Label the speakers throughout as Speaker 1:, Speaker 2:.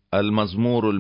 Speaker 1: المزمور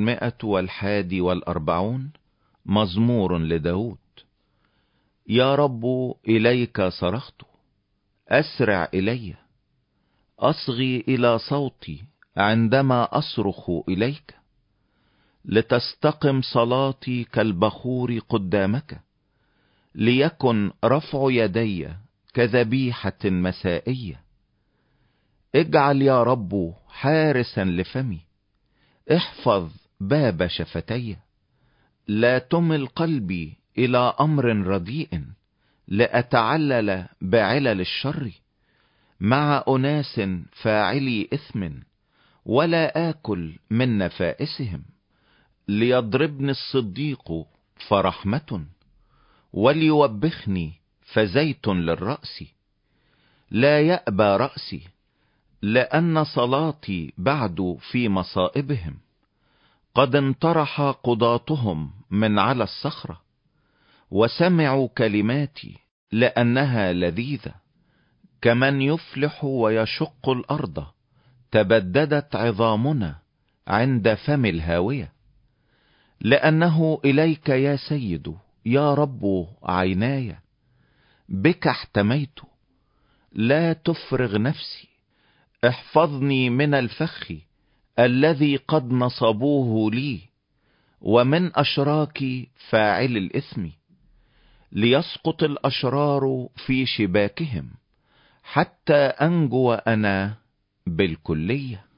Speaker 1: 141 مزمور لداود. يا رب إليك صرخت، أسرع إلي، أصغي إلى صوتي عندما أصرخ إليك، لتستقم صلاتي كالبخور قدامك، ليكن رفع يدي كذبيحة مسائية. اجعل يا رب حارسا لفمي، احفظ باب شفتي، لا تمل قلبي إلى أمر رديء، لأتعلل بعلل الشر مع أناس فاعلي إثم، ولا آكل من نفائسهم. ليضربني الصديق فرحمة، وليوبخني فزيت للرأس. لا يأبى رأسي، لأن صلاتي بعد في مصائبهم. قد انطرح قضاتهم من على الصخرة، وسمعوا كلماتي لأنها لذيذة. كمن يفلح ويشق الأرض، تبددت عظامنا عند فم الهاوية. لأنه إليك يا سيد يا رب عيناي، بك احتميت، لا تفرغ نفسي. احفظني من الفخ الذي قد نصبوه لي، ومن أشراك فاعل الإثم. ليسقط الأشرار في شباكهم، حتى أنجو أنا بالكلية.